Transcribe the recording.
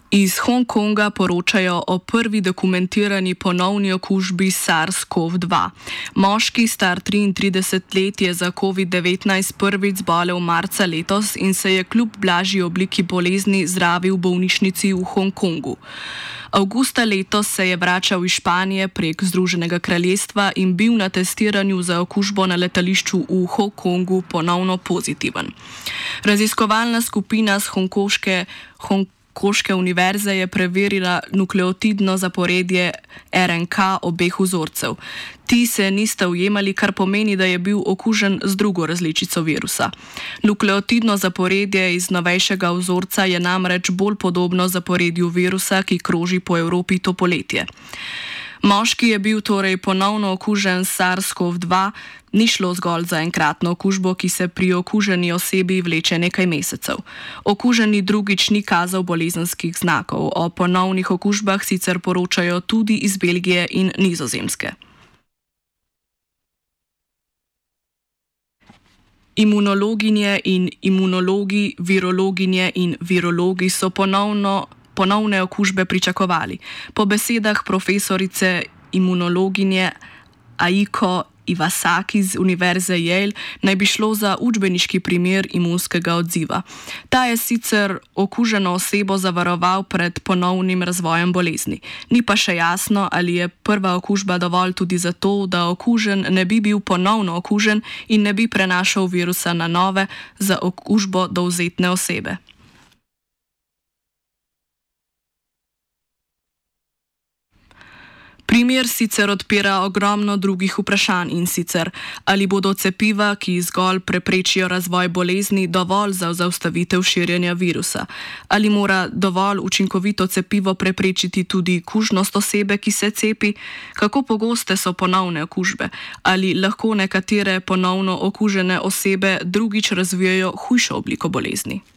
Iz Hongkonga poročajo o prvi dokumentirani ponovni okužbi SARS-CoV-2. Moški, star 33 let, je za COVID-19 prvič zbolel marca letos in se je kljub blažji obliki bolezni zdravil v bolnišnici v Hongkongu. Avgusta letos se je vračal iz Španije prek Združenega kraljestva in bil na testiranju za okužbo na letališču v Hongkongu ponovno pozitiven. Raziskovalna skupina z Hongkonške univerze je preverila nukleotidno zaporedje RNK obeh vzorcev. Ti se nista ujemali, kar pomeni, da je bil okužen z drugo različico virusa. Nukleotidno zaporedje iz novejšega vzorca je namreč bolj podobno zaporedju virusa, ki kroži po Evropi to poletje. Moški je bil torej ponovno okužen s SARS-CoV-2, ni šlo zgolj za enkratno okužbo, ki se pri okuženi osebi vleče nekaj mesecev. Okuženi drugič ni kazal bolezenskih znakov. O ponovnih okužbah sicer poročajo tudi iz Belgije in Nizozemske. Imunologinje in imunologi, virologinje in virologi so ponovne okužbe pričakovali. Po besedah profesorice imunologinje Aiko Iwasaki z Univerze Yale naj bi šlo za učbeniški primer imunskega odziva. Ta je sicer okuženo osebo zavaroval pred ponovnim razvojem bolezni. Ni pa še jasno, ali je prva okužba dovolj tudi zato, da okužen ne bi bil ponovno okužen in ne bi prenašal virusa na nove za okužbo dovzetne osebe. Primer sicer odpira ogromno drugih vprašanj, in sicer, ali bodo cepiva, ki zgolj preprečijo razvoj bolezni, dovolj za zaustavitev širjenja virusa, ali mora dovolj učinkovito cepivo preprečiti tudi kužnost osebe, ki se cepi, kako pogoste so ponovne okužbe, ali lahko nekatere ponovno okužene osebe drugič razvijajo hujšo obliko bolezni.